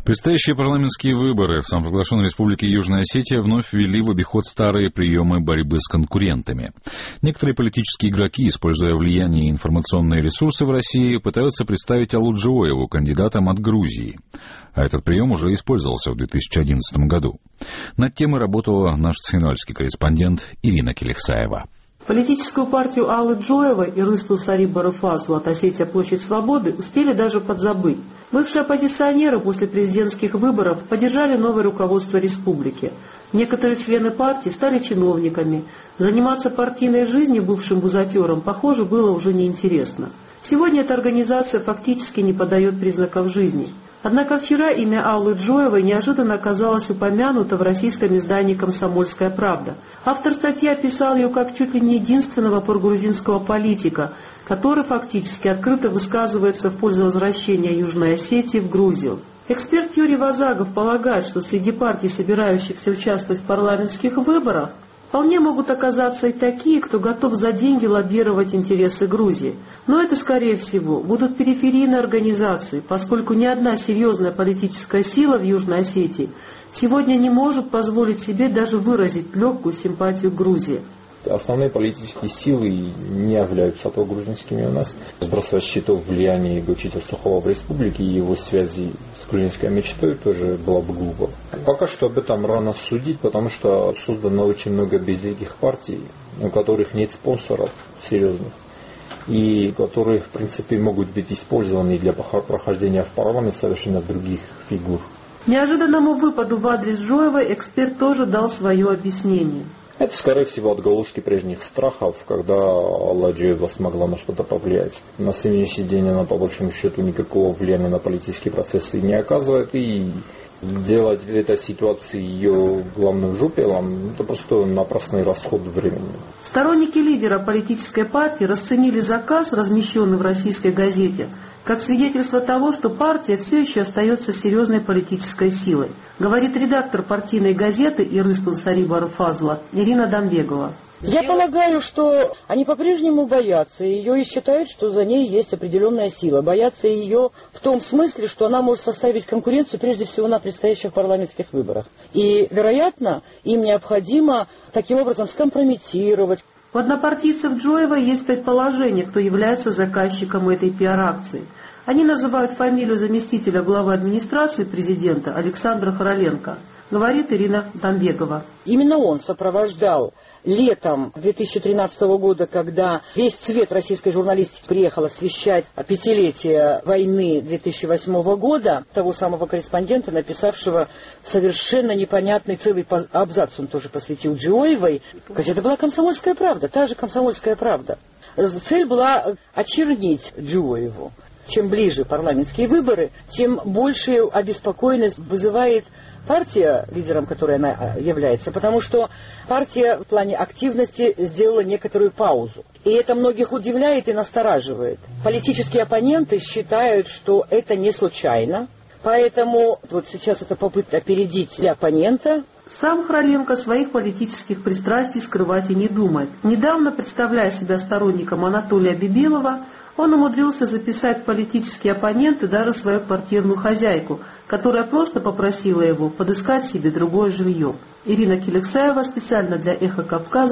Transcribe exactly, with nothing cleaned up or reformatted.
Предстоящие парламентские выборы в самопровозглашенной республике Южная Осетия вновь ввели в обиход старые приемы борьбы с конкурентами. Некоторые политические игроки, используя влияние и информационные ресурсы в России, пытаются представить Аллу Джоеву кандидатом от Грузии. А этот прием уже использовался в две тысячи одиннадцатом году. Над темой работала наш цхинвальский корреспондент Ирина Келехсаева. Политическую партию Аллы Джоевой и Рысту Сари-Барыфазу от Осетия Площадь Свободы успели даже подзабыть. Бывшие оппозиционеры после президентских выборов поддержали новое руководство республики. Некоторые члены партии стали чиновниками. Заниматься партийной жизнью бывшим бузатерам, похоже, было уже неинтересно. Сегодня эта организация фактически не подает признаков жизни. Однако вчера имя Аллы Джоевой неожиданно оказалось упомянуто в российском издании «Комсомольская правда». Автор статьи описал ее как чуть ли не единственного прогрузинского политика, который фактически открыто высказывается в пользу возвращения Южной Осетии в Грузию. Эксперт Юрий Вазагов полагает, что среди партий, собирающихся участвовать в парламентских выборах, вполне могут оказаться и такие, кто готов за деньги лоббировать интересы Грузии. Но это, скорее всего, будут периферийные организации, поскольку ни одна серьезная политическая сила в Южной Осетии сегодня не может позволить себе даже выразить легкую симпатию к Грузии. Основные политические силы не являются прогрузинскими у нас. Сбрасывать счетов влияния Игочита Сухого в республике и его связи с грузинской мечтой тоже было бы глупо. Пока что об этом рано судить, потому что создано очень много безликих партий, у которых нет спонсоров серьезных, и которые, в принципе, могут быть использованы для прохождения в парламент совершенно других фигур. Неожиданному выпаду в адрес Джоевой эксперт тоже дал свое объяснение. Это, скорее всего, отголоски прежних страхов, когда Алла Джоева смогла на что-то повлиять. На сегодняшний день она, по большому счету, никакого влияния на политические процессы не оказывает, и делать в этой ситуации ее главным жупелом – это просто напрасный расход времени. Сторонники лидера политической партии расценили заказ, размещенный в российской газете, как свидетельство того, что партия все еще остается серьезной политической силой, говорит редактор партийной газеты Ирыстун Сари-Барыфазу Ирина Дамбегова. Я полагаю, что они по-прежнему боятся ее и считают, что за ней есть определенная сила. Боятся ее в том смысле, что она может составить конкуренцию прежде всего на предстоящих парламентских выборах. И, вероятно, им необходимо таким образом скомпрометировать. У однопартийцев Джоевой есть предположение, кто является заказчиком этой пиар-акции. Они называют фамилию заместителя главы администрации президента Александра Хороленко, говорит Ирина Дамбегова. Именно он сопровождал летом две тысячи тринадцатого года, когда весь цвет российской журналистики приехал освещать пятилетие войны две тысячи восьмого года, того самого корреспондента, написавшего совершенно непонятный целый абзац, он тоже посвятил Джоевой. Это была «Комсомольская правда», та же «Комсомольская правда». Цель была очернить Джоеву. Чем ближе парламентские выборы, тем большую обеспокоенность вызывает партия, лидером которой она является, потому что партия в плане активности сделала некоторую паузу. И это многих удивляет и настораживает. Политические оппоненты считают, что это не случайно, поэтому вот сейчас это попытка опередить оппонента. Сам Хороленко своих политических пристрастий скрывать и не думает. Недавно, представляя себя сторонником Анатолия Бибилова, он умудрился записать в политические оппоненты даже свою квартирную хозяйку, которая просто попросила его подыскать себе другое жилье. Ирина Келехсаева специально для «Эхо Кавказа».